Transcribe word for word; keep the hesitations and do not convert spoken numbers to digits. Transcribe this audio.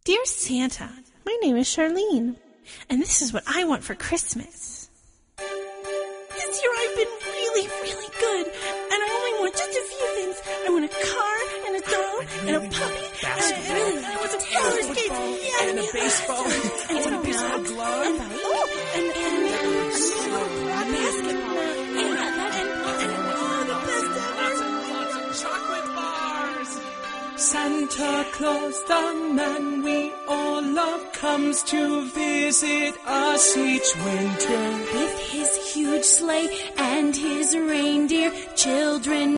Dear Santa, my name is Charlene, and this is what I want for Christmas. This year I've been really, really good, and I only want just a few things. I want a car, and a doll, and a puppy, and I really I want some roller skates, yeah, and a baseball, and and a baseball glove, and, oh, and, and, and a basketball, and, and, and, and oh, the best ever. Lots and lots of chocolate bars. Santa Claus, the man we all love, comes to visit us each winter. With his huge sleigh and his reindeer, children